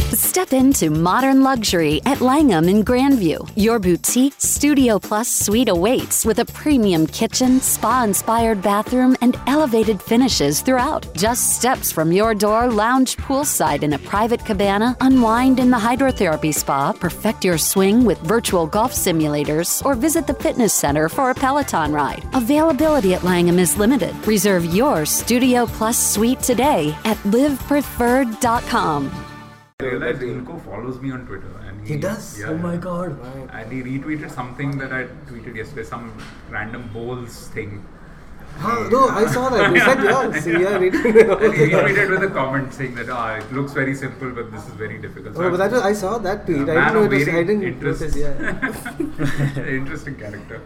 Step into modern luxury at Langham in Grandview. Your boutique Studio Plus suite awaits with a premium kitchen, spa-inspired bathroom, and elevated finishes throughout. Just steps from your door, lounge poolside in a private cabana, unwind in the hydrotherapy spa, perfect your swing with virtual golf simulators, or visit the fitness center for a Peloton ride. Availability at Langham is limited. Reserve your Studio Plus suite today at livepreferred.com. I realized Ilko follows me on Twitter. And He does? Yeah, Oh my god. And he retweeted something that I tweeted yesterday, some random bowls thing. No, I saw that. You said yours. Yeah, And he retweeted with a comment saying that it looks very simple, but this is very difficult. So but I saw that tweet. I man didn't of notice. I varying didn't interests. notice. Yeah. Interesting character.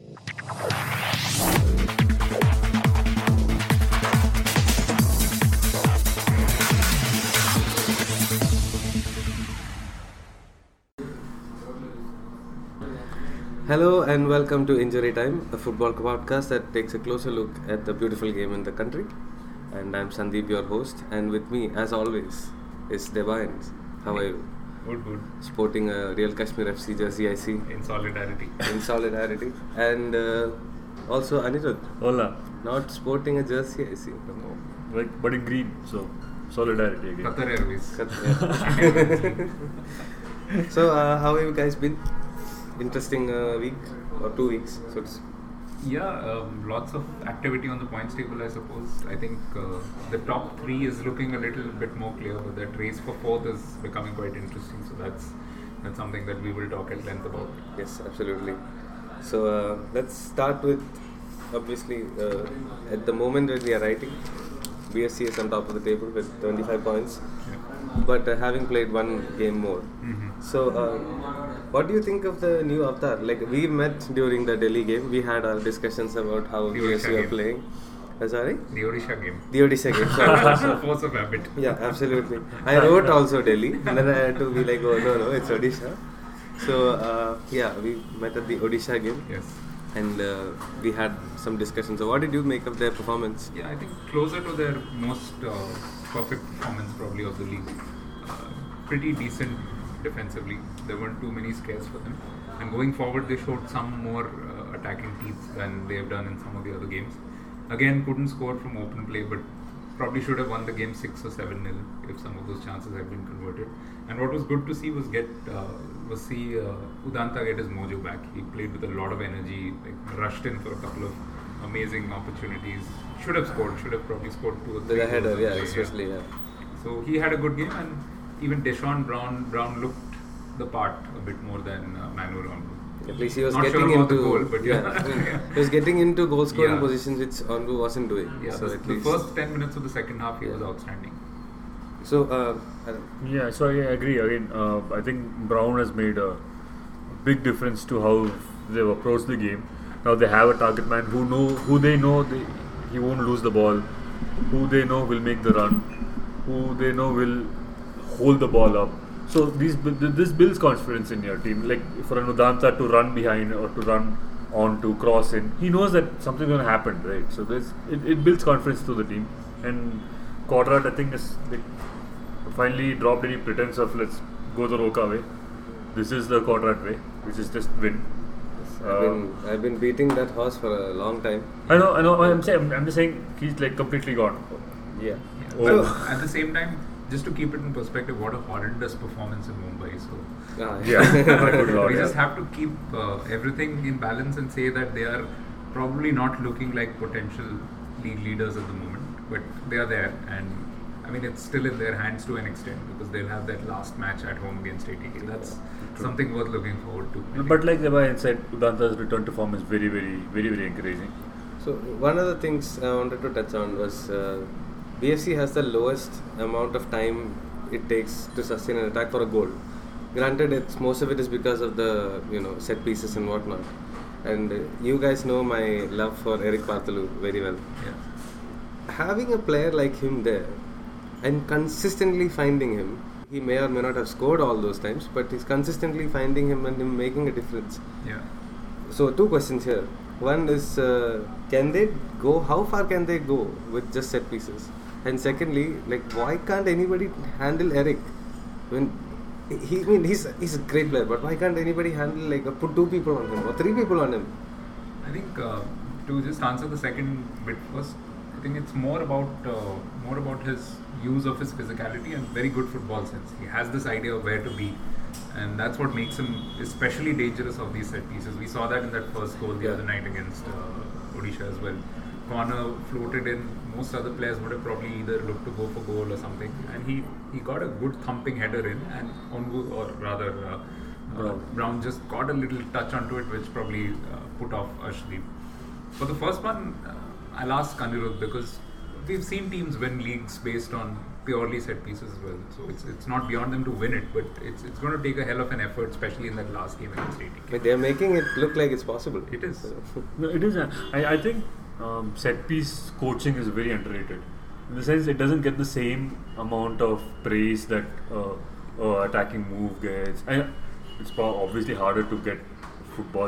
Hello and welcome to Injury Time, a football podcast that takes a closer look at the beautiful game in the country. And I'm Sandeep, your host, and with me, as always, is Debayans. How are you? Good. Sporting a real Kashmir FC jersey, I see. In solidarity. And also Anirudh. Hola. Not sporting a jersey, I see. But in green, so solidarity again. Qatar Airways. So, how have you guys been? Interesting week or 2 weeks. So it's Lots of activity on the points table, I suppose. I think the top three is looking a little bit more clear, but that race for fourth is becoming quite interesting. So that's something that we will talk at length about. Yes, absolutely. So let's start with, obviously, at the moment that we are writing, BSC is on top of the table with 25 points, but having played one game more. Mm-hmm. So what do you think of the new avatar? Like, we met during the Delhi game, we had our discussions about how BSC are playing. Sorry? The Odisha game. The Odisha game. Sorry. Force of habit. Yeah, absolutely. I wrote also Delhi, and then I had to be like, oh no, it's Odisha. So we met at the Odisha game. Yes. And we had some discussions. So what did you make of their performance? Yeah, I think closer to their most perfect performance probably of the league. Pretty decent defensively. There weren't too many scares for them. And going forward, they showed some more attacking teeth than they have done in some of the other games. Again, couldn't score from open play, but probably should have won the game 6 or 7-0 if some of those chances had been converted. And what was good to see was see Udanta get his mojo back. He played with a lot of energy, rushed in for a couple of amazing opportunities. Should have probably scored 2 or 3. The header, especially. So he had a good game, and even Deshaun Brown looked the part a bit more than Manu Ronaldo. At least he was Not getting sure about into the goal, but he was getting into goal scoring positions which Ondu wasn't doing. Yeah, so the first 10 minutes of the second half he was outstanding. So So I agree again. I think Brown has made a big difference to how they've approached the game. Now they have a target man who they know he won't lose the ball, who they know will make the run, who they know will hold the ball up. So this builds confidence in your team. Like for an Udanta to run behind or to run on to cross in, he knows that something's going to happen, right? So it builds confidence to the team. And Quadrat, I think, is finally dropped any pretense of let's go the Roka way. This is the Quadrat way, which is just win. I've been beating that horse for a long time. I know. I'm just saying he's like completely gone. Yeah. So at the same time, just to keep it in perspective, what a horrendous performance in Mumbai. So we just have to keep everything in balance and say that they are probably not looking like potential league leaders at the moment, but they are there, and I mean it's still in their hands to an extent because they'll have that last match at home against ATK. That's something worth looking forward to. But like Debayan said, Udanta's return to form is very, very, very, very encouraging. So one of the things I wanted to touch on was BFC has the lowest amount of time it takes to sustain an attack for a goal. Granted, most of it is because of the set pieces and whatnot. And you guys know my love for Eric Bartolu very well. Yeah. Having a player like him there and consistently finding him, he may or may not have scored all those times, but he's consistently finding him and him making a difference. Yeah. So 2 questions here. One is, how far can they go with just set pieces? And secondly, why can't anybody handle Eric? He's a great player, but why can't anybody handle put 2 people on him or 3 people on him? I think to just answer the second bit first, I think it's more about his use of his physicality and very good football sense. He has this idea of where to be, and that's what makes him especially dangerous of these set pieces. We saw that in that first goal the other night against Odisha as well. Corner floated in. Most other players would have probably either looked to go for goal or something, and he got a good thumping header in, and Onwu, or rather Brown just got a little touch onto it, which probably put off Arshdeep. For the first one, I'll ask Anirudh, because we've seen teams win leagues based on purely set pieces as well. So it's not beyond them to win it, but it's going to take a hell of an effort, especially in that last game against ATK. But they're making it look like it's possible. It is. No, it is. I think set piece coaching is very underrated. In the sense, it doesn't get the same amount of praise that attacking move gets. It's obviously harder to get football,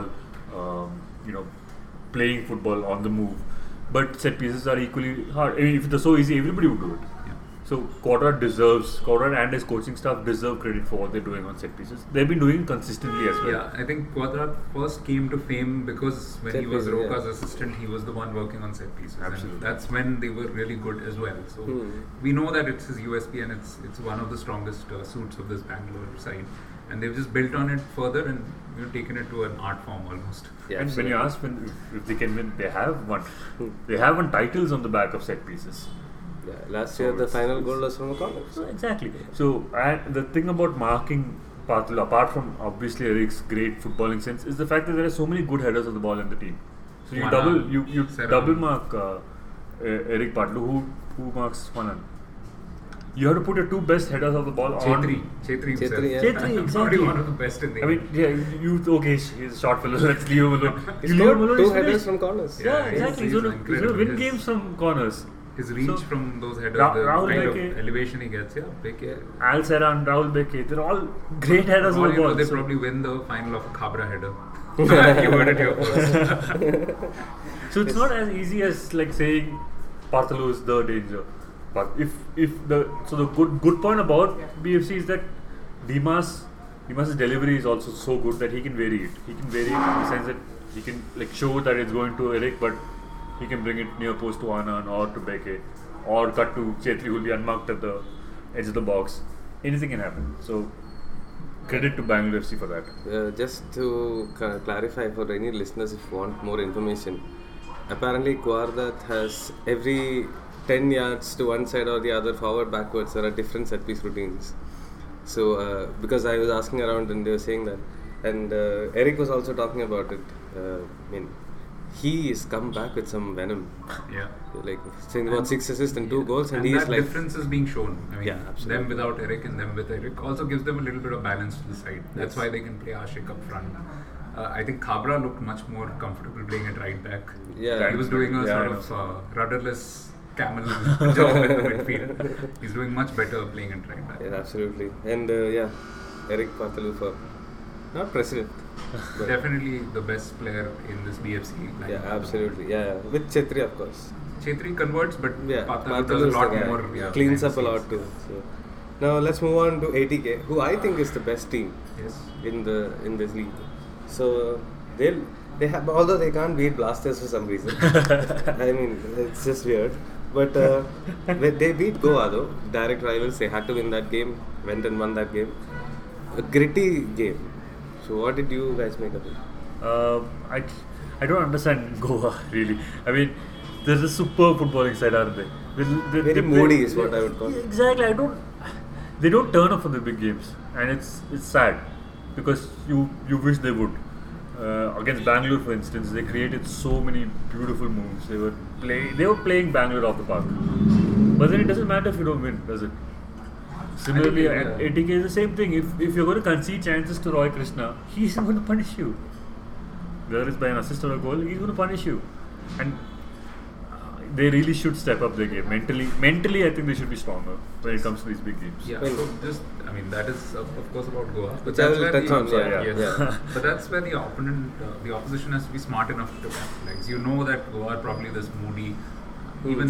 playing football on the move. But set pieces are equally hard. I mean, if it was so easy, everybody would do it. Yeah. So Quadrant and his coaching staff deserve credit for what they're doing on set pieces. They've been doing it consistently as well. Yeah, I think Quadrant first came to fame because when Set he was pieces, Roka's assistant, he was the one working on set pieces. Absolutely. And that's when they were really good as well. So we know that it's his USP, and it's one of the strongest suits of this Bangalore side. And they've just built on it further and taken it to an art form almost. Yeah, And when you ask if they can win, they have won. They have won titles on the back of set pieces. Yeah, last year the final goal was from a corner. So exactly. So and the thing about marking Patil, apart from obviously Eric's great footballing sense, is the fact that there are so many good headers of the ball in the team. So you Wanan, double mark Eric Patil. Who marks Wanan? You have to put your 2 best headers of the ball on. Chetri himself. Chetri, yeah. Chetri, exactly. Probably one of the best in the He's a short fellow. Let's leave him alone. He scored 2 headers from corners. Yeah, Yeah, exactly. he's He's going to incredible. win His- games from corners. His reach So, from those headers, Rahul the kind Beke. of elevation he gets, Beke. Al Serra and Rahul Beke, they're all great headers of Or, the ball. they So- probably win the final of a Khabra header. You heard it here first. So it's not as easy as like saying Parthalu is the danger. But if the good point about BFC is that Dimas's delivery is also so good that he can vary it. He can vary it in the sense that he can show that it's going to Eric, but he can bring it near post to Anand or to Beke or cut to Chetri, who will be unmarked at the edge of the box. Anything can happen. So credit to Bangalore FC for that. Just to clarify for any listeners, if you want more information, apparently Quadrant has every 10 yards to one side or the other, forward, backwards, there are different set piece routines. So, because I was asking around and they were saying that, and Eric was also talking about it. He has come back with some venom. Yeah. Like saying about 6 assists and 2 goals, and And he's that like. difference is being shown. I mean, Yeah, absolutely. them without Eric and them with Eric also gives them a little bit of balance to the side. That's Yes. why they can play Ashik up front. I think Khabra looked much more comfortable playing it right back. Yeah. He was doing a Yeah, sort of rudderless camel job in the midfield. He's doing much better playing it right back. Yeah, absolutely. And Eric Parthalu for not president. But Definitely the best player in this BFC line. yeah, absolutely. Yeah, with Chetri, of course. Chetri converts, but Yeah, Parthalu Parthalu does a is lot the guy. more. Cleans behind up a the lot scenes. too. So. Now let's move on to ATK, who I think is the best team Yes. in this league. So they have, although they can't beat Blasters for some reason. I mean, it's just weird. But when they beat Goa though, direct rivals. They had to win that game. Went and won that game. A gritty game. So what did you guys make of it? I don't understand Goa really. I mean, there's a super footballing side, aren't they? Very moody is what I would call it. Exactly. They don't turn up for the big games, and it's sad because you wish they would. Against Bangalore, for instance, they created so many beautiful moves. They were playing Bangalore off the park, but then it doesn't matter if you don't win, does it? Similarly, yeah. at ATK is the same thing. If you're going to concede chances to Roy Krishna, he's going to punish you. Whether it's by an assist or a goal, he's going to punish you. And they really should step up their game. Mentally, I think they should be stronger when it comes to these big games. Yeah, Well- so that is of course about Goa. But Which I will touch on, yeah. But that's where the the opposition has to be smart enough to capitalize. You know that Goa are probably this moody. Even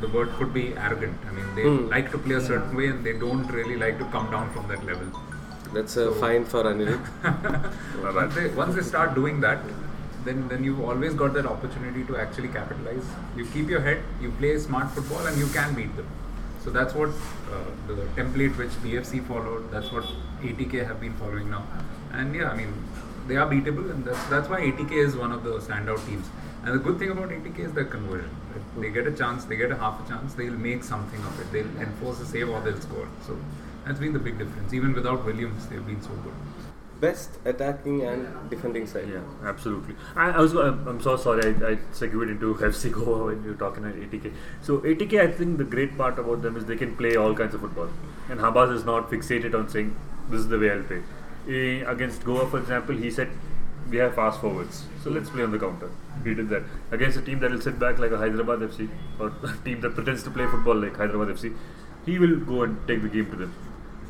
the word could be arrogant. I mean, they like to play a certain way and they don't really like to come down from that level. That's a fine for Anirudh. Once they start doing that, then you've always got that opportunity to actually capitalize. You keep your head, you play smart football, and you can beat them. So that's what the template which BFC followed, that's what ATK have been following now. And yeah, I mean, they are beatable, and that's why ATK is one of the standout teams. And the good thing about ATK is their conversion. Right? They get a chance, they get a half a chance, they'll make something of it. They'll enforce a save or they'll score. So that's been the big difference. Even without Williams, they've been so good. Best attacking and defending side. Yeah, absolutely. I'm so sorry, I segued into FC Goa when you were talking at ATK. So ATK, I think the great part about them is they can play all kinds of football. And Habas is not fixated on saying, this is the way I'll play. Against Goa, for example, he said, we have fast forwards, so let's play on the counter. He did that. Against a team that will sit back like a Hyderabad FC, or a team that pretends to play football like Hyderabad FC, he will go and take the game to them.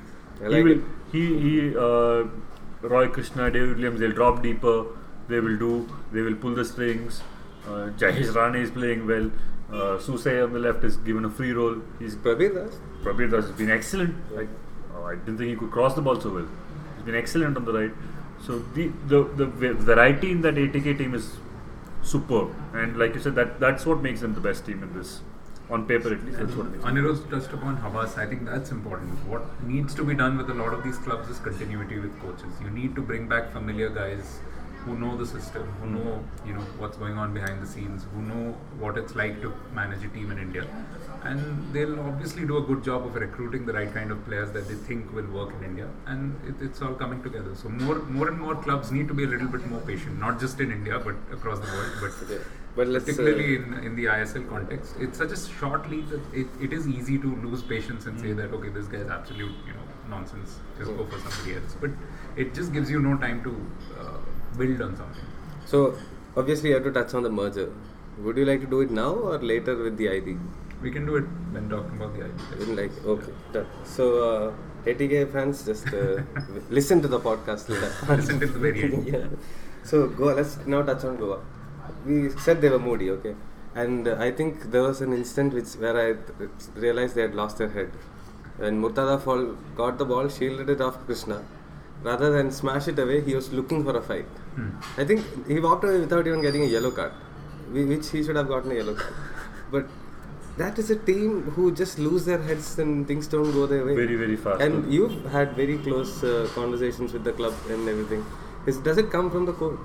Roy Krishna, David Williams, they'll drop deeper, they will pull the strings. Jayesh Rane is playing well. Susay on the left is given a free role. Prabir Das has been excellent. I didn't think he could cross the ball so well. He's been excellent on the right. So the variety in that ATK team is superb. And like you said, that's what makes them the best team in this. On paper at least, that's what makes them. Anirudh touched upon Habas. I think that's important. What needs to be done with a lot of these clubs is continuity with coaches. You need to bring back familiar guys who know the system, who know what's going on behind the scenes, who know what it's like to manage a team in India, and they'll obviously do a good job of recruiting the right kind of players that they think will work in India, and it's all coming together. So more and more clubs need to be a little bit more patient, not just in India but across the world, but particularly in the ISL context. It's such a short league that it is easy to lose patience and say that okay, this guy is absolute nonsense, just go for somebody else. But it just gives you no time to build on something. So obviously you have to touch on the merger. Would you like to do it now or later with the ID? We can do it when talking about the ID. Okay, done. So ATK fans, just listen to the podcast later. Listen till the very end. Yeah. So Goa, let's now touch on Goa. We said they were moody, okay? And I think there was an instant where I realized they had lost their head. When Murtada Fall got the ball, shielded it off Krishna. Rather than smash it away, he was looking for a fight. I think he walked away without even getting a yellow card, which he should have gotten a yellow card. But that is a team who just lose their heads and things don't go their way. Very, very fast. And you've had very close conversations with the club and everything. Does it come from the coach?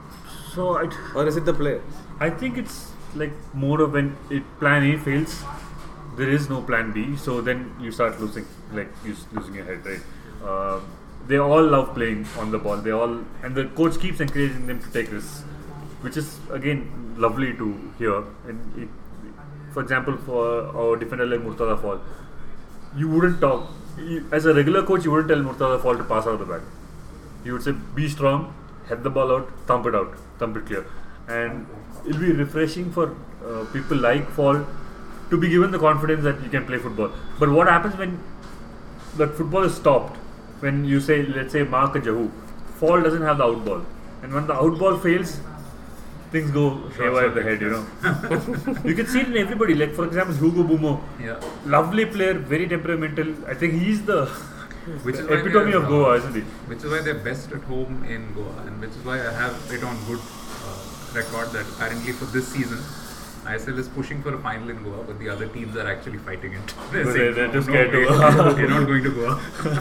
Or is it the players? I think it's like more of when plan A fails, there is no plan B. So then you start losing your head, right? They all love playing on the ball. And the coach keeps encouraging them to take risks, which is again lovely to hear. And for example, for our defender like Murtada Fall, you wouldn't talk as a regular coach. You wouldn't tell Murtada Fall to pass out the back. You would say, be strong, head the ball out, thump it clear. And it'll be refreshing for people like Fall to be given the confidence that you can play football. But what happens when that football is stopped? When you say, let's say, mark a Jahu, Fall doesn't have the out ball. And when the out ball fails, things go haywire in the head, You can see it in everybody. Like, for example, Hugo Bumo. Yeah. Lovely player, very temperamental. I think he's the epitome of Goa, isn't he? Which is why they're best at home in Goa, and which is why I have it on good record that apparently for this season, ISL is pushing for a final in Goa, but the other teams are actually fighting it. They're just scared to go. We're not going to Goa.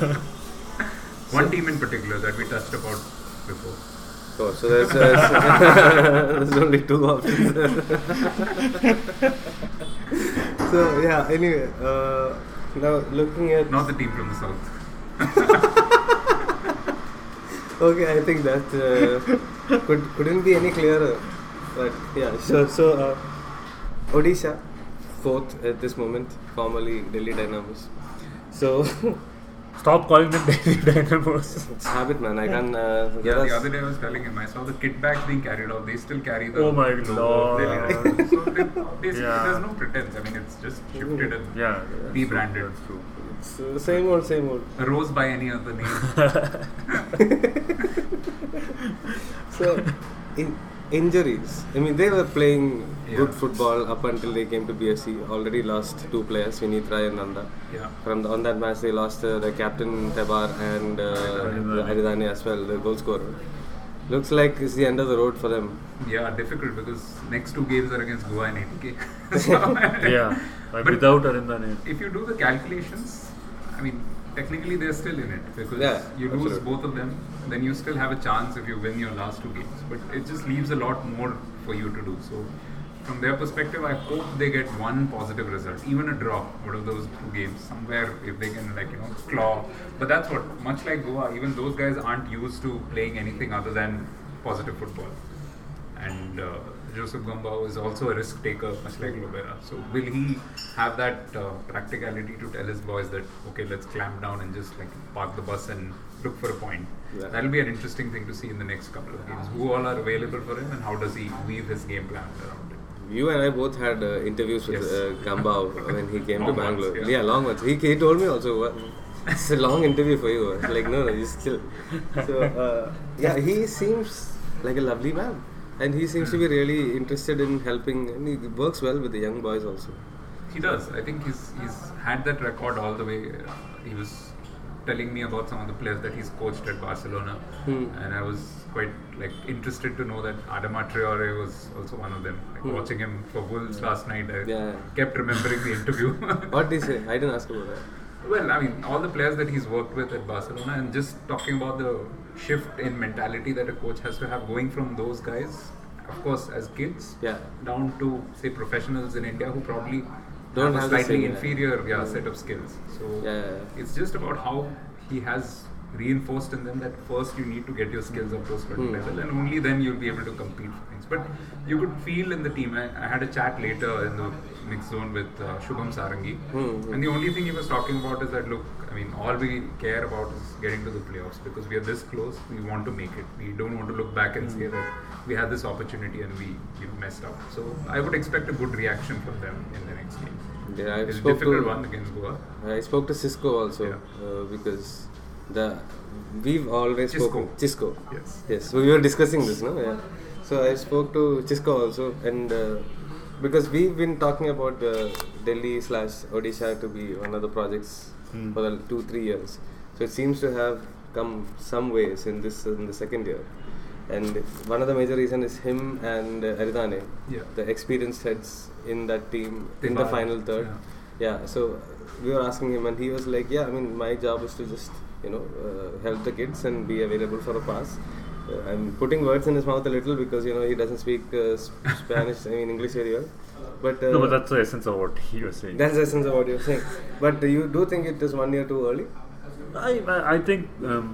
One team in particular that we touched about before. Oh, so there's only two options. So yeah. Anyway, now looking at not the team from the south. Okay, I think that couldn't be any clearer. But yeah, so Odisha, fourth at this moment, formerly Delhi Dynamos. So stop calling them Delhi Dynamos. It's habit, man. I can. The other day I was telling him, I saw the kit bags being carried out. They still carry the. Oh my Lord. So basically, there's no pretense. I mean, it's just shifted and rebranded. That's true. It's same old. A rose by any other name. So, injuries. I mean, they were playing Yeah. good football up until they came to BFC. Already lost 2 players, Vinith Rai and Nanda. Yeah. On that match, they lost the captain Tebar and Haridane as well, the goal scorer. Looks like it's the end of the road for them. Yeah, difficult because next 2 games are against Goa and ATK. So, Yeah, But without Arindane. if you do the calculations, I mean, technically they're still in it because Yeah, you lose absolutely. both of them, then you still have a chance if you win your last 2 games. But it just leaves a lot more for you to do. So, from their perspective, I hope they get one positive result, even a draw out of those 2 games somewhere if they can claw. But that's what, much like Goa, even those guys aren't used to playing anything other than positive football. And Joseph Gombau is also a risk taker, much like Lobera. So will he have that practicality to tell his boys that, okay, let's clamp down and just park the bus and look for a point? Yeah. That'll be an interesting thing to see in the next couple of games. Who all are available for him and how does he weave his game plan around it? You and I both had interviews with Yes. Gambao when he came to Long ones, Bangalore. yeah. Long ones. He told me also, it's a long interview for you. I was like, no, you still. So, yeah, he seems like a lovely man. And he seems to be really interested in helping. And he works well with the young boys also. He does. I think he's had that record all the way. He was telling me about some of the players that he's coached at Barcelona, and I was quite interested to know that Adama Traore was also one of them. Watching him for Wolves last night, I kept remembering the interview. What did he say? I didn't ask about that. Well, I mean, all the players that he's worked with at Barcelona, and just talking about the shift in mentality that a coach has to have, going from those guys, of course, as kids, down to say professionals in India who probably Don't have a have the slightly same, inferior set of skills. So it's just about how he has reinforced in them that first you need to get your skills up to a certain level, and only then you'll be able to compete for things. But you could feel in the team. I had a chat later in the mixed zone with Shubham Sarangi, and the only thing he was talking about is that, look, I mean, all we care about is getting to the playoffs because we are this close. We want to make it. We don't want to look back and say that we had this opportunity and we messed up. So I would expect a good reaction from them in the next game. Yeah, It's a difficult one against Goa. I spoke to Cisco also because we've always spoken. Cisco. Yes. So we were discussing this, no? Yeah. So I spoke to Cisco also, and because we've been talking about Delhi/Odisha to be one of the projects for the 2-3 years. So it seems to have come some ways in the second year. And one of the major reasons is him and Haridane, the experienced heads in that team in the final third. So we were asking him, and he was like, I mean, my job is to just help the kids and be available for a pass. I'm putting words in his mouth a little because he doesn't speak Spanish, English very well. But no, but that's the essence of what he was saying. That's the essence of what you're saying. But you do think it is 1 year too early? I think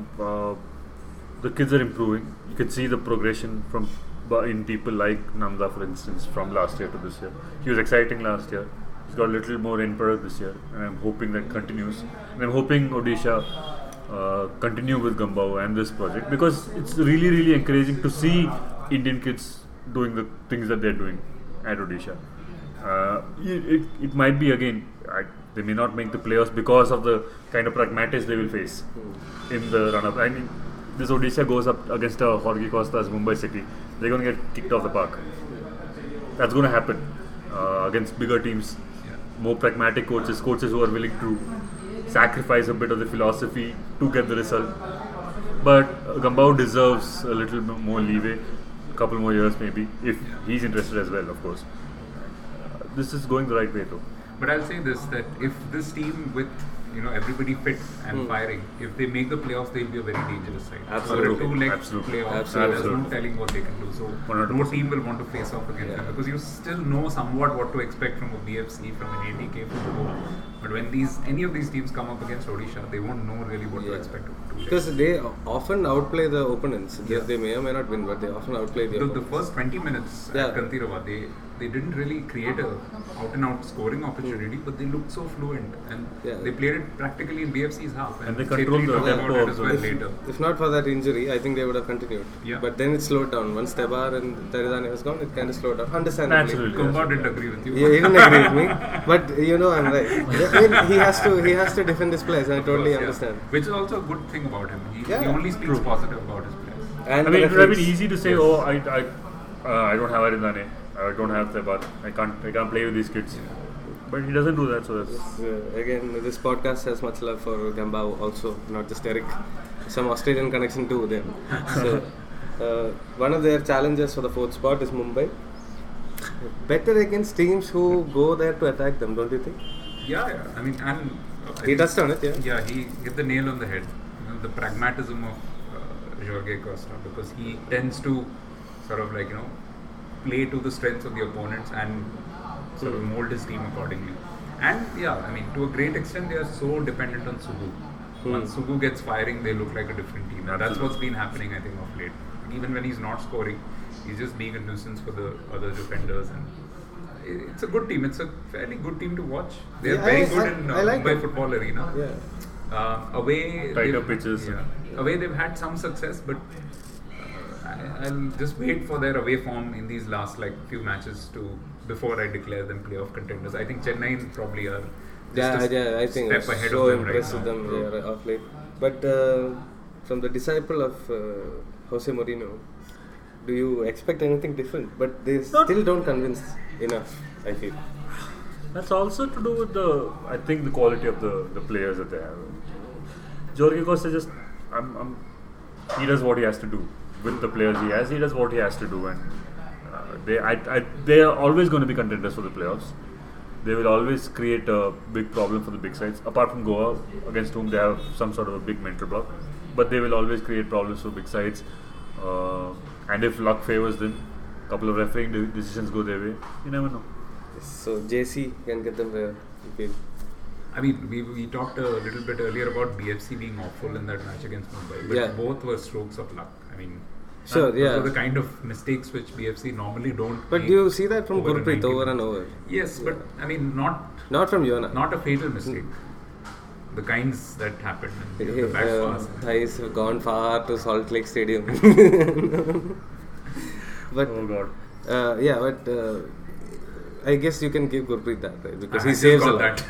the kids are improving. You can see the progression in people like Nanda, for instance, from last year to this year. He was exciting last year. He's got a little more end product this year, and I'm hoping that continues. And I'm hoping Odisha continue with Gambao and this project because it's really, really encouraging to see Indian kids doing the things that they're doing at Odisha. It might be again. They may not make the playoffs because of the kind of pragmatists they will face in the run-up. I mean, this Odisha goes up against Jorge Costa's Mumbai City. They're going to get kicked off the park. That's going to happen against bigger teams, more pragmatic coaches who are willing to sacrifice a bit of the philosophy to get the result. But Gambao deserves a little more leeway, a couple more years maybe, if he's interested as well, of course. This is going the right way though. But I'll say this, that if this team with everybody fit and firing, if they make the playoffs, they'll be a very dangerous side. Absolutely. For a 2-leg playoff, there's no telling what they can do. So 100%. no team will want to face off against them because you still know somewhat what to expect from a BFC, from an ATK, from a Goa. But when any of these teams come up against Odisha, they won't know really what to expect. Because they often outplay the opponents. They may or may not win, but they often outplay the opponents. The first 20 minutes at Kantirava, they didn't really create a out-and-out scoring opportunity, but they looked so fluent and they played it practically in BFC's half. And they controlled the tempo as well later. If not for that injury, I think they would have continued. But then it slowed down. Once Tebar and Haridane was gone, it kind of slowed down. Understandably. Naturally. Kumba didn't agree with you. He didn't agree with me, but I'm right. I mean, he has to defend his players, and I totally understand. Which is also a good thing about him. He only speaks positive about his players. And I mean, it would have been easy to say, I don't have Arindane. I don't have Tebat. I can't play with these kids. But he doesn't do that, so that's... Again, this podcast has much love for Gambao also, not just Eric. Some Australian connection too then. So, one of their challenges for the 4th spot is Mumbai. Better against teams who go there to attack them, don't you think? Yeah. I mean, and... he touched on it, yeah. Yeah, he hit the nail on the head. You know, the pragmatism of Jorge Costa, because he tends to sort of like, play to the strengths of the opponents and sort of mold his team accordingly. And yeah, I mean, to a great extent, they are so dependent on Sugu. Once Sugu gets firing, they look like a different team. And that's what's been happening, I think, of late. Even when he's not scoring, he's just being a nuisance for the other defenders. And it's a good team. It's a fairly good team to watch. They're very good in Mumbai football arena. Yeah. Away, tighter pitches. Yeah. Away, they've had some success, but I'll just wait for their away form in these last few matches before I declare them playoff contenders. I think Chennai probably are I think step ahead so of them impressed right with now. them off late. But from the disciple of Jose Mourinho, do you expect anything different? But they still don't convince enough, I feel. That's also to do with the quality of the players that they have. Jorge Costa he does what he has to do with the players he has. He does what he has to do, and they are always going to be contenders for the playoffs. They will always create a big problem for the big sides, apart from Goa, against whom they have some sort of a big mental block. But they will always create problems for big sides, and if luck favors them, a couple of refereeing decisions go their way. You never know. So JC can get them there. Okay. I mean, we talked a little bit earlier about BFC being awful in that match against Mumbai, but both were strokes of luck. I mean, those are the kind of mistakes which BFC normally don't. But do you see that from Gurpreet over and over? Yes, but I mean, not from Yona. Not a fatal mistake. The kinds that happened. The back pass. Thighs have gone far to Salt Lake Stadium. But oh God. But I guess you can give Gurpreet that, right? Because he saves a lot.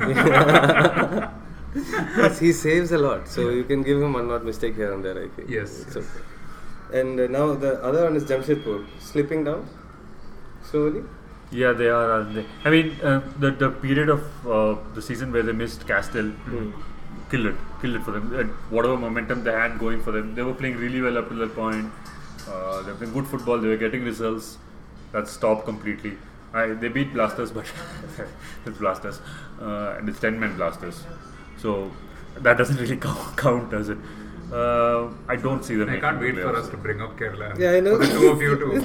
Yes, he saves a lot, so you can give him one not mistake here and there, I feel. Yes. Okay. And now the other one is Jamshedpur slipping down slowly. Yeah, they are, aren't they? I mean, the period of the season where they missed Castell killed it for them. Whatever momentum they had going for them, they were playing really well up to that point. They were playing good football. They were getting results. That stopped completely. They beat Blasters, but it's Blasters, and it's 10-man Blasters. So that doesn't really count, does it? I don't see them. I can't wait for us to bring up Kerala. Yeah, I know. For the two of you too.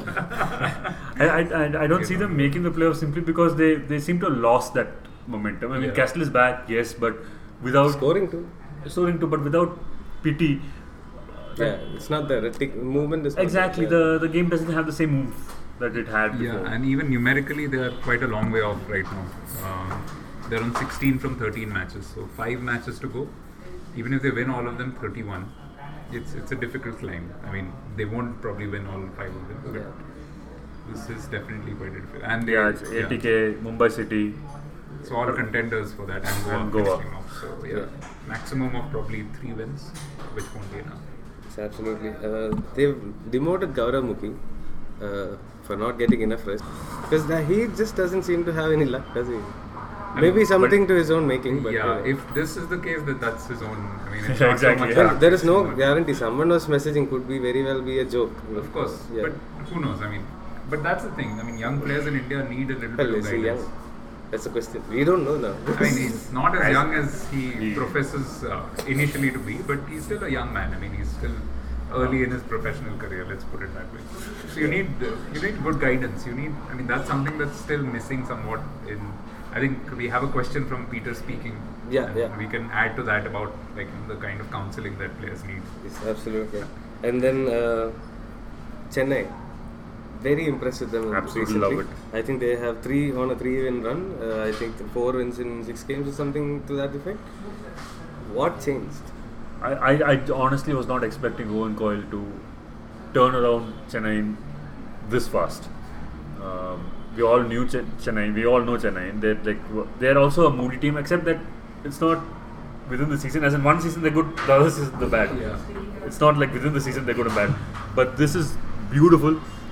I don't see them making the playoffs simply because they seem to have lost that momentum. I mean, Castell is back, yes, but without scoring too, but without pity. It's not there. The movement is exactly the game doesn't have the same move that it had before. Yeah, and even numerically, they are quite a long way off right now. They're on 16 from 13 matches, so 5 matches to go. Even if they win all of them, 31, it's a difficult climb. I mean, they won't probably win all 5 of them, but this is definitely quite difficult. And it's ATK, Mumbai City. So all contenders for that, and Goa. So maximum of probably 3 wins, which won't be enough. Yes, absolutely. They've demoted Gaurav Mukhi for not getting enough rest, because he just doesn't seem to have any luck, does he? Maybe something to his own making, but if this is the case, that's his own. I mean, it's exactly. Not so much there is no guarantee. Someone was messaging could be very well be a joke. Of course, but who knows? I mean, but that's the thing. I mean, young players in India need a little bit of guidance. Young? That's the question. We don't know now. I mean, he's not as young as he professes initially to be, but he's still a young man. I mean, he's still early in his professional career. Let's put it that way. So you need good guidance. That's something that's still missing somewhat in. I think we have a question from Peter speaking. Yeah. We can add to that about the kind of counselling that players need. Yes, absolutely. And then Chennai, very impressed with them. Absolutely recently. love it. I think they have 3-win run. I think 4 wins in 6 games or something to that effect. What changed? I honestly was not expecting Owen Coyle to turn around Chennai this fast. We all knew Chennai. We all know Chennai. They're also a moody team, except that it's not within the season. As in one season they're good, the other season they're bad. Yeah. It's not like within the season they're good and bad. But this is beautiful.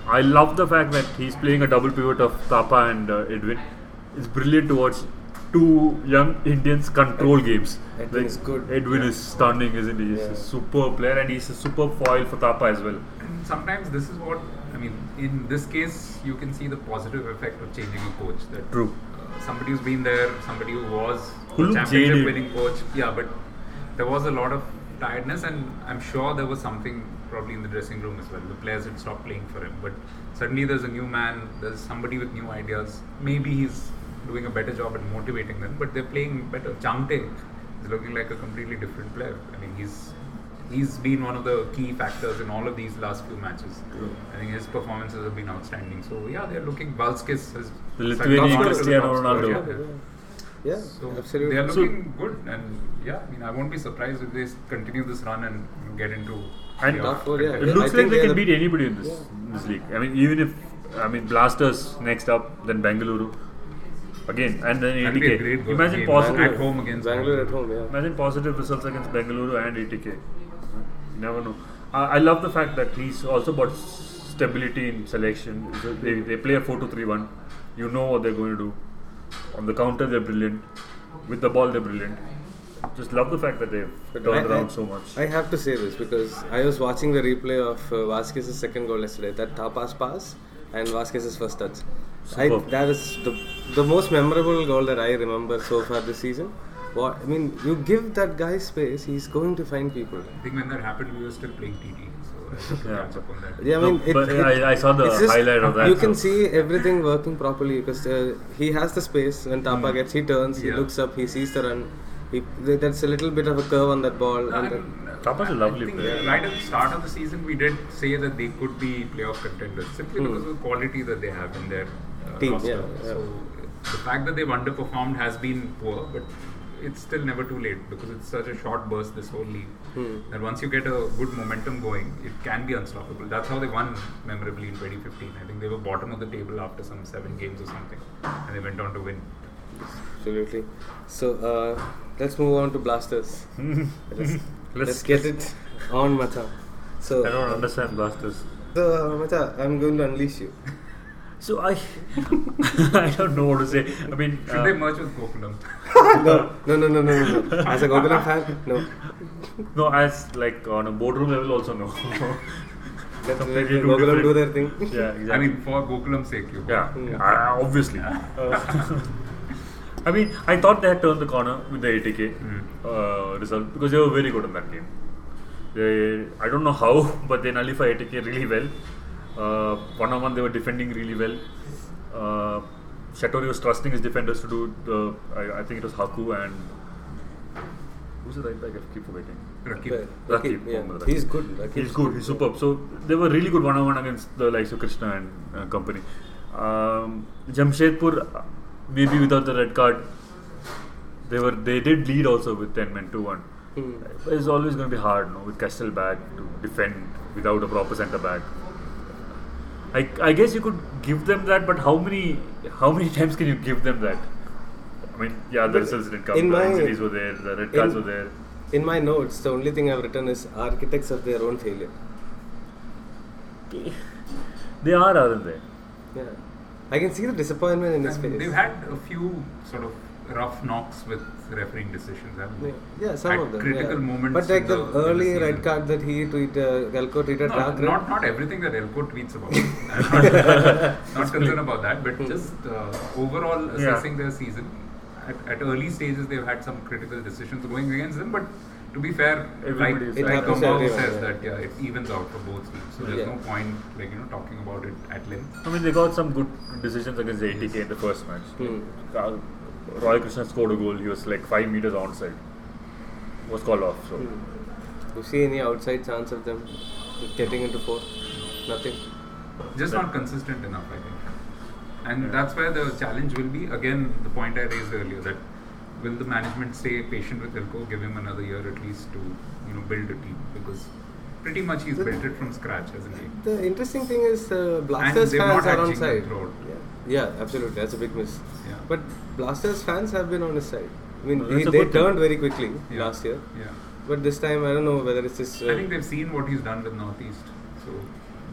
I love the fact that he's playing a double pivot of Thapa and Edwin. It's brilliant to watch two young Indians control games. Edwin is good. Edwin is stunning, isn't he? He's a superb player and he's a superb foil for Thapa as well. And sometimes this is what, I mean, in this case, you can see the positive effect of changing a coach. That True. Somebody who's been there, somebody who was Who a looked championship jaded. winning coach. Yeah, but there was a lot of tiredness, and I'm sure there was something probably in the dressing room as well. The players had stopped playing for him, but suddenly there's a new man, there's somebody with new ideas. Maybe he's doing a better job at motivating them, but they're playing better. Changte is looking like a completely different player. I mean, he's been one of the key factors in all of these last few matches. I think his performances have been outstanding. So yeah, they're looking. Valskis has The Lithuanian gone to the Cristiano top scorer. Ronaldo. Yeah, So absolutely. they are looking good, and yeah, I mean, I won't be surprised if they continue this run and get into And playoff top four, yeah. It contenders. looks I like think they they're can the- beat anybody in this league. I mean, even if Blasters next up, then Bengaluru again, and then That'll be a ATK. great good Imagine game. positive. At home against Bangalore at home, yeah. Imagine positive results against Bengaluru and ATK. You never know. I love the fact that he's also got stability in selection. So they play a 4-2-3-1. You know what they're going to do. On the counter, they're brilliant. With the ball, they're brilliant. Just love the fact that they've But turned around so much. I have to say this because I was watching the replay of Vasquez's second goal yesterday. That Tapas pass and Vasquez's first touch. Superb. That is the most memorable goal that I remember so far this season. What I mean, you give that guy space, he's going to find people. I think when that happened, we were still playing TT, so I have to Yeah. catch up on that. Yeah, I mean, But I saw the it's just- highlight of that. You can so- see everything working properly because he has the space. When Tapa gets, he turns, he Yeah. looks up, he sees the run. That's a little bit of a curve on that ball. No, and Tapa's a lovely I think player. right at the start of the season, we did say that they could be playoff contenders simply because of the quality that they have in their Team, roster. yeah, yeah. So the fact that they've underperformed has been poor, but it's still never too late because it's such a short burst, this whole league, that once you get a good momentum going, it can be unstoppable. That's how they won memorably in 2015. I think they were bottom of the table after some 7 games or something, and they went on to win. Absolutely. So let's move on to Blasters. Let's get it on, Mata. So, I don't understand Blasters. Mata, I'm going to unleash you. So I don't know what to say. I mean, Should they merge with Gokulam? No. As a Gokulam fan, no. no, as like on a boardroom level, also no. Let Completely two Gokulam different- do their thing. Yeah, exactly. I mean, for Gokulam's sake, you. yeah, obviously. I mean, I thought they had turned the corner with the ATK result because they were very good in that game. I don't know how, but they nullify ATK really well. One-on-one, they were defending really well. Shatori was trusting his defenders to do I think it was Haku and who's the right back? I keep forgetting. Rakib. Rakib. Yeah. Rakib. He's good. Rakib's He's good. He's superb. So they were really good one-on-one against the likes of Krishna and company. Jamshedpur, maybe without the red card, they did lead also with 10 men 2-1. It's always going to be hard, no, with Castell back to defend without a proper centre back. I guess you could give them that, but how many times can you give them that? I mean, yeah, the results didn't come. in The my- injuries were there. The red cards in- were there. In my notes, the only thing I've written is architects of their own failure. They are, aren't they? Yeah. I can see the disappointment in his face. They've had a few sort of rough knocks with refereeing decisions, haven't they? Yeah, some At of them. critical yeah. moments But like in the the early season. red card that Elko tweeted No, dark red. not everything that Elko tweets about. I'm not concerned about that, but just overall assessing their season. At early stages, they've had some critical decisions going against them, but to be fair, Everybody is It like happens to Gambao everyone, says yeah. that it evens out for both teams. So there's Yeah. no point talking about it at length. I mean, they got some good decisions against the ATK in the first match. Roy Krishna scored a goal. He was like 5 meters onside. Was called off. So You see any outside chance of them getting into fourth? Nothing. Just not consistent enough, I think. And that's where the challenge will be. Again, the point I raised earlier, that will the management stay patient with Elko, give him another year at least to build a team, because pretty much he's built it from scratch, hasn't he? The interesting thing is Blasters they've fans not had are on Jhingan side. throughout. Yeah, absolutely. That's a big miss. Yeah. But Blasters fans have been on his side. I mean, No, that's a they good thing. turned very quickly Yeah. last year. Yeah. But this time, I don't know whether it's just. I think they've seen what he's done with Northeast. So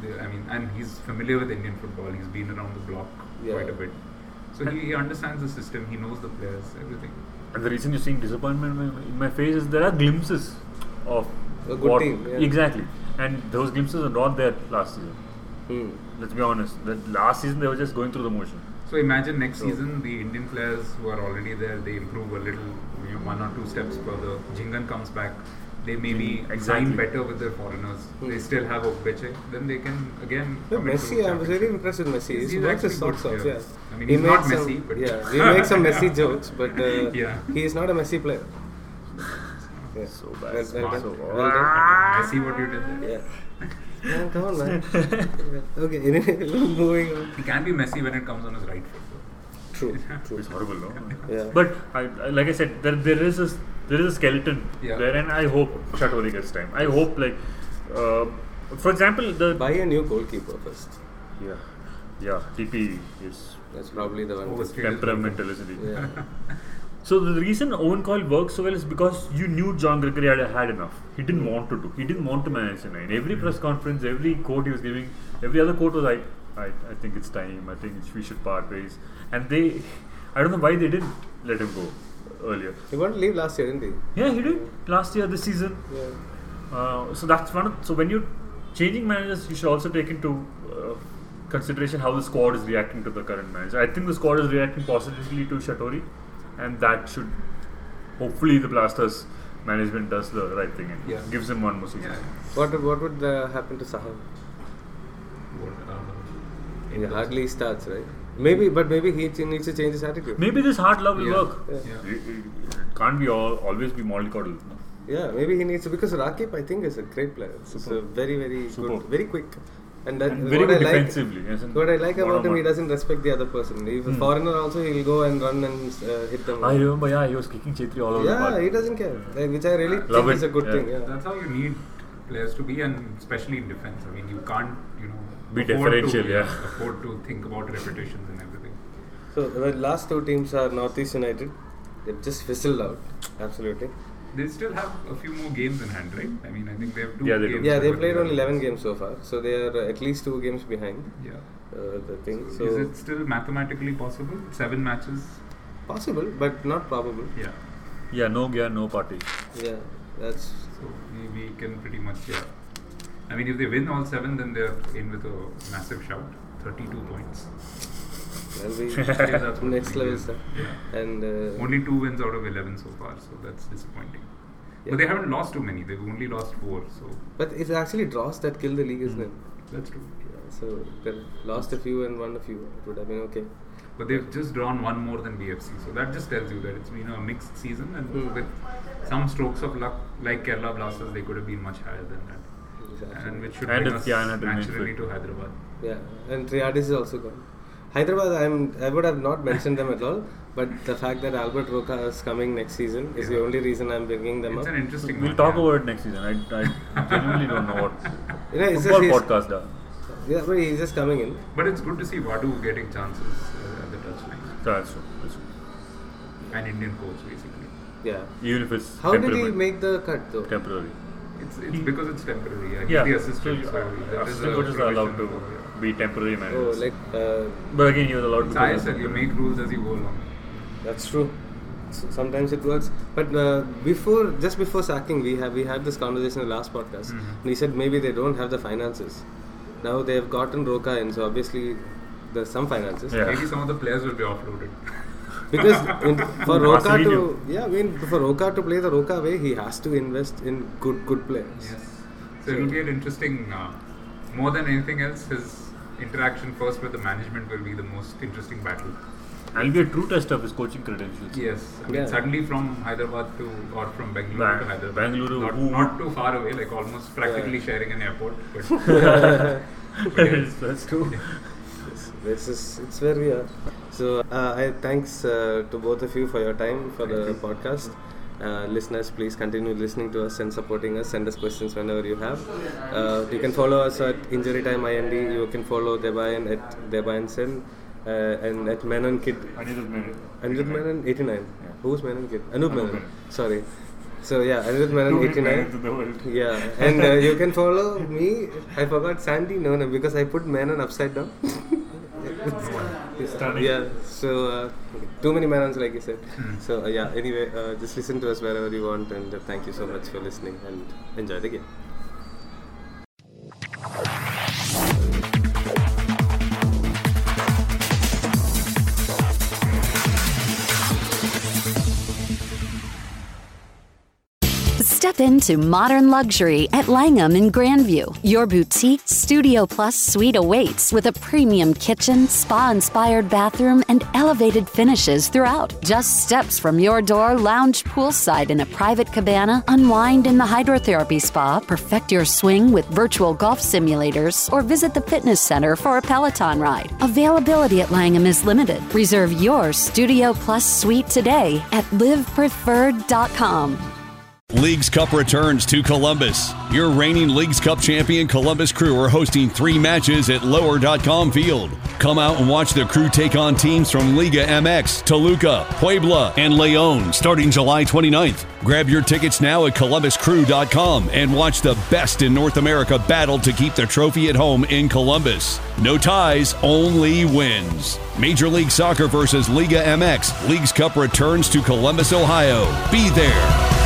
I mean, and he's familiar with Indian football. He's been around the block quite a bit. So he understands the system. He knows the players, everything. And the reason you're seeing disappointment in my face is there are glimpses of a good team. Yeah. Exactly, and those glimpses are not there last season. Let's be honest. That last season they were just going through the motion. So imagine next season the Indian players who are already there, they improve a little, 1 or 2 steps further. Jingan comes back. They maybe sign better with their foreigners. They still have Okbeche. Then they can again. Messi, I was very impressed with Messi. He works his socks off. Yeah. I mean, he's not Messi, but he makes some Messi jokes, but he is not a Messi player. Yeah. So bad. Messi, what you did there. Yeah. Man, come on, man. Okay, anyway, moving on. He can be Messi when it comes on his right foot. True. It's horrible, no? Yeah. But I like I said, there is a skeleton there, and I hope Shatori gets time. I hope, like, for example, buy a new goalkeeper first. Yeah. TP is. That's probably the one. Temperamental, isn't he? Yeah. So the reason Owen Coyle works so well is because you knew John Gregory had enough. He didn't want to do. He didn't want to manage Chennai. In every press conference, every quote he was giving, every other quote was like, I think it's time. I think we should part ways. And I don't know why they didn't let him go earlier. He wanted to leave last year, didn't he? Yeah, he did. Last year, this season. Yeah. So that's one. So when you're changing managers, you should also take into consideration how the squad is reacting to the current manager. I think the squad is reacting positively to Shatori. And that should, hopefully, the Blasters management does the right thing and gives him one more season. Yeah. What would happen to Sahal? He hardly starts, right? Maybe he needs to change his attitude. Maybe this hard love will work. Yeah. It can't be always be mollycoddle. No? Yeah, maybe he needs to, because Rakip, I think, is a great player. It's a very, very good, very quick. And very good defensively. What I like about him, he doesn't respect the other person. If a foreigner also, he'll go and run and hit them. I remember, he was kicking Chetri all over the park. Yeah, he doesn't care. Which I really think is a good thing. Yeah. That's how you need players to be, and especially in defense. I mean, you can't, be differential, afford to think about repetitions and everything. So the last 2 teams are Northeast United. They've just fizzled out. Absolutely. They still have a few more games in hand, right? I mean, I think they have 2 games. Yeah, they played only 11 games so far. So they are at least 2 games behind. Yeah. The thing. So is it still mathematically possible? 7 matches? Possible, but not probable. Yeah. Yeah, no gear, no party. Yeah, that's... So we can pretty much, I mean, if they win all 7, then they're in with a massive shout. 32 points. That'll be next level stuff. Yeah. And only 2 wins out of 11 so far, so that's disappointing. Yeah. But they haven't lost too many. They've only lost 4. So. But it's actually draws that kill the league, isn't it? That's true. Yeah, so they lost a few and won a few. It would have been okay. But they've just drawn 1 more than BFC. So that just tells you that it's been a mixed season, and with some strokes of luck, like Kerala Blasters, they could have been much higher than that. Exactly. And which should bring us naturally to Hyderabad. Yeah, and Triadis is also gone. Hyderabad, I would have not mentioned them at all, but the fact that Albert Roca is coming next season is the only reason I'm bringing them up. It's an interesting We'll talk about it next season. I genuinely don't know what it's football podcast does. Yeah, but he's just coming in. But it's good to see Vadu getting chances at the touchline. That's true. An Indian coach, basically. Yeah. Even if it's How did he make the cut though? Temporary. It's because it's temporary. Yeah. He's the assistant. Assistant coaches are allowed to be temporary managers. But again, he was allowed to. It's you make rules as you go along. That's true. Sometimes it works. But just before sacking, we had this conversation in the last podcast. And he said maybe they don't have the finances. Now they have gotten Roca in, so obviously there's some finances. Yeah. Maybe some of the players will be offloaded. Because for Roca to play the Roca way, he has to invest in good players. Yes. So it will be an interesting. More than anything else, his interaction first with the management will be the most interesting battle. And it'll be a true test of his coaching credentials. Yes. I mean, suddenly from Hyderabad or from Bengaluru to Hyderabad. Bengaluru. Not too far away, like almost practically sharing an airport. But that's true. It's where we are. So I thanks to both of you for your time for the podcast. Listeners, please continue listening to us and supporting us. Send us questions whenever you have. You can follow us at Injury Time IND. You can follow Debayan at Debayan Sen and at Menon Kid. Anirudh Menon. Anirudh Menon 89. Yeah. Who's Menon Kid? Anup Menon. Sorry. So yeah, Anirudh Menon 89. Yeah, and you can follow me. I forgot Sandy. No, because I put Menon upside down. Yeah. So too many Menons, like you said. So yeah. Anyway, just listen to us wherever you want, and thank you so much for listening and enjoy the game. Step into modern luxury at Langham in Grandview. Your boutique Studio Plus suite awaits with a premium kitchen, spa-inspired bathroom, and elevated finishes throughout. Just steps from your door, lounge poolside in a private cabana, unwind in the hydrotherapy spa, perfect your swing with virtual golf simulators, or visit the fitness center for a Peloton ride. Availability at Langham is limited. Reserve your Studio Plus suite today at livepreferred.com. Leagues Cup returns to Columbus. Your reigning Leagues Cup champion Columbus Crew are hosting 3 matches at Lower.com Field. Come out and watch the Crew take on teams from Liga MX, Toluca, Puebla, and León starting July 29th. Grab your tickets now at ColumbusCrew.com and watch the best in North America battle to keep the trophy at home in Columbus. No ties, only wins. Major League Soccer versus Liga MX. Leagues Cup returns to Columbus, Ohio. Be there.